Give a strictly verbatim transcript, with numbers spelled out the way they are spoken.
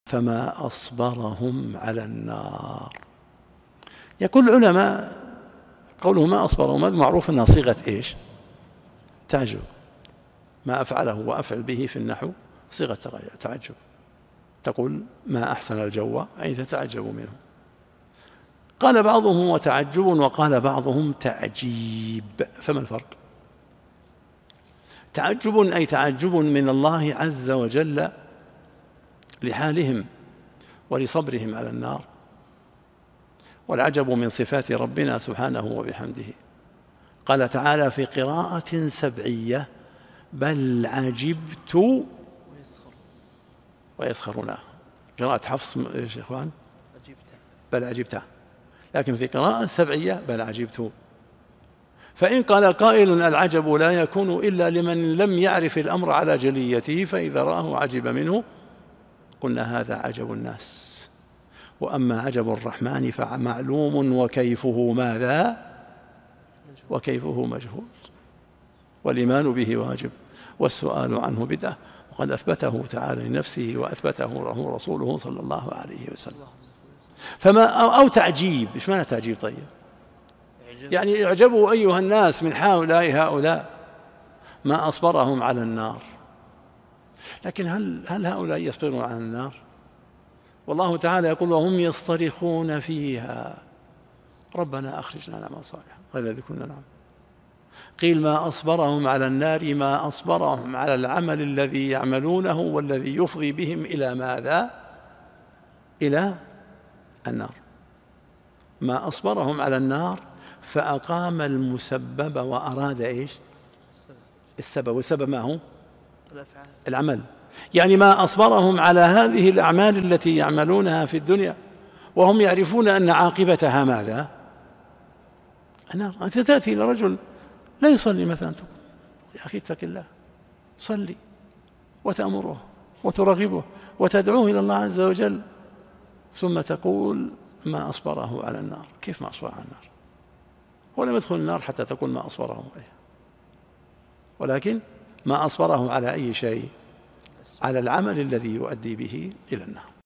فما أصبرهم على النار. يقول العلماء قوله ما أصبرهم هذا معروف أنها صيغة إيش؟ تعجب. ما أفعله وأفعل به في النحو صيغة تعجب. تقول ما أحسن الجو أي تتعجب منه. قال بعضهم هو تعجب وقال بعضهم تعجيب، فما الفرق؟ تعجب أي تعجب من الله عز وجل لحالهم ولصبرهم على النار، والعجب من صفات ربنا سبحانه وبحمده. قال تعالى في قراءة سبعية بل عجبت ويسخرون. قراءة حفص يا إخوان بل عجبت، لكن في قراءة سبعية بل عجبت. فإن قال قائل العجب لا يكون إلا لمن لم يعرف الأمر على جليته فإذا رآه عجب منه، قلنا هذا عجب الناس. وأما عجب الرحمن فمعلوم وكيفه ماذا؟ وكيفه مجهول، والإيمان به واجب والسؤال عنه بدعة، وقد أثبته تعالى لنفسه وأثبته له رسوله صلى الله عليه وسلم. فما أو, أو تعجيب. إيش معنى تعجيب؟ طيب يعني اعجبوا أيها الناس من هؤلاء هؤلاء ما أصبرهم على النار. لكن هل هل هؤلاء يصبرون على النار؟ والله تعالى يقول وهم يصطرخون فيها ربنا أخرجنا نعمل صالحا غير الذي كنا نعمل. قيل ما أصبرهم على النار ما أصبرهم على العمل الذي يعملونه والذي يفضي بهم إلى ماذا؟ إلى النار. ما أصبرهم على النار فأقام المسبب وأراد إيش؟ السبب. والسبب ما هو؟ العمل. يعني ما أصبرهم على هذه الأعمال التي يعملونها في الدنيا وهم يعرفون أن عاقبتها ماذا؟ النار. أنت تأتي إلى رجل لا يصلي مثلا، تقول يا أخي اتق الله صلي، وتأمره وترغبه وتدعوه إلى الله عز وجل، ثم تقول ما أصبره على النار. كيف ما أصبره على النار؟ ولم يدخل النار حتى تقول ما أصبره عليه، ولكن ما أصبره على أي شيء؟ على العمل الذي يؤدي به إلى النار.